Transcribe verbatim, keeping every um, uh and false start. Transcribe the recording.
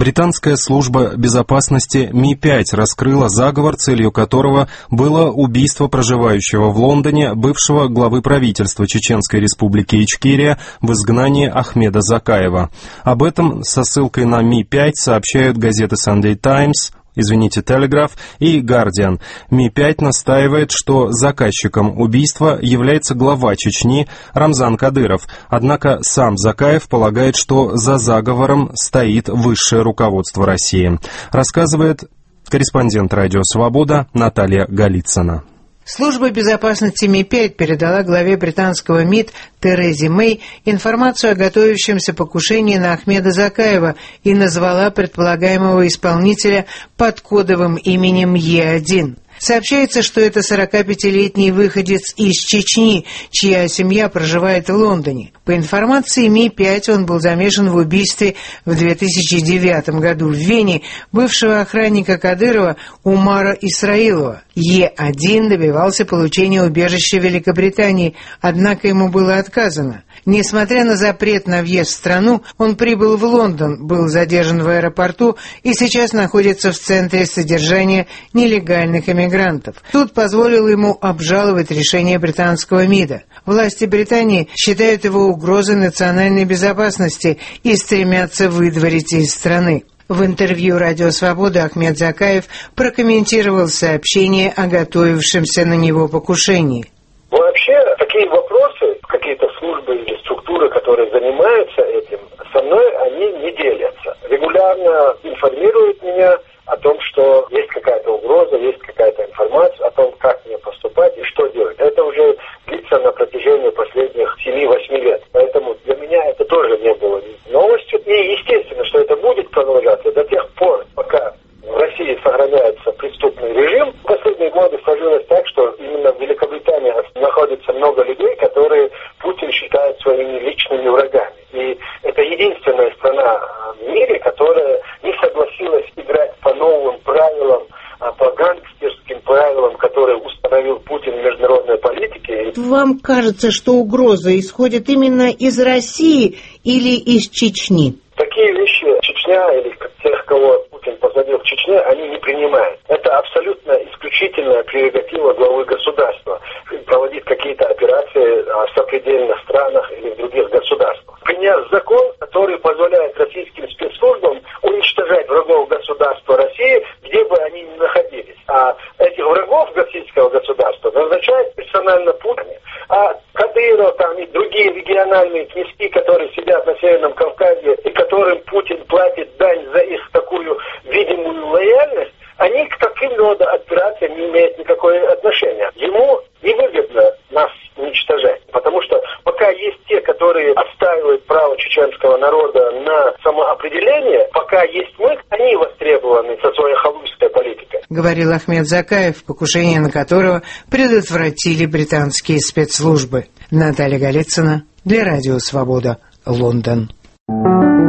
Британская служба безопасности Ми пять раскрыла заговор, целью которого было убийство проживающего в Лондоне бывшего главы правительства Чеченской республики Ичкерия в изгнании Ахмеда Закаева. Об этом со ссылкой на Ми пять сообщают газеты Sunday Times, извините, Telegraph и Guardian. Ми пять настаивает, что заказчиком убийства является глава Чечни Рамзан Кадыров, однако сам Закаев полагает, что за заговором стоит высшее руководство России. Рассказывает корреспондент «Радио Свобода» Наталья Голицына. Служба безопасности Ми пять передала главе британского МИД Терезе Мэй информацию о готовящемся покушении на Ахмеда Закаева и назвала предполагаемого исполнителя под кодовым именем Е один. Сообщается, что это сорокапятилетний выходец из Чечни, чья семья проживает в Лондоне. По информации Ми пять, он был замешан в убийстве в две тысячи девятом году в Вене бывшего охранника Кадырова Умара Исраилова. Е один добивался получения убежища в Великобритании, однако ему было отказано. Несмотря на запрет на въезд в страну, он прибыл в Лондон, был задержан в аэропорту и сейчас находится в центре содержания нелегальных иммигрантов. Суд позволил ему обжаловать решение британского МИДа. Власти Британии считают его угрозой национальной безопасности и стремятся выдворить из страны. В интервью «Радио Свобода» Ахмед Закаев прокомментировал сообщение о готовившемся на него покушении. Вообще, такие вопросы, какие-то службы или структуры, которые занимаются этим, со мной они не делятся. Регулярно информируют меня о том, что есть какая-то угроза, есть какая-то информация о том, как мне поступать и что делать. Это уже длится на протяжении последних семи-восьми лет. Поэтому для меня это тоже не было новостью. И естественно, что это будет продолжаться до тех пор, пока в России сохраняется преступный режим. В последние годы сложилось так, что именно в Великобритании находится много людей, которые Путин считает своими личными врагами. И это единственная страна в мире, которая не согласилась играть по новым правилам, по гангстерским правилам, которые установил Путин в международной политике. Вам кажется, что угроза исходит именно из России или из Чечни? Такие вещи Чечня или тех, кого Путин посадил в Чечне, они не принимают. Это абсолютно исключительная прерогатива главы государства проводить какие-то операции в сопредельных странах или в других государствах. Принять закон, который позволяет российским спецслужбам уничтожать врагов государства России, где бы они ни находились. А этих врагов российского государства назначает персонально Путин. А Кадыров там и другие региональные князьки, которые сидят на Северном Кавказе и которым Путин платит дань за их такую видимую лояльность, они к таким рода операциям не имеют никакого отношения. Ему невыгодно нас уничтожать, потому что пока есть те, которые отстаивают право чеченского народа на самоопределение, пока есть мы, они востребованы со своей халуйской политикой. Говорил Ахмед Закаев, покушение на которого предотвратили британские спецслужбы. Наталья Голицына для «Радио Свобода», Лондон.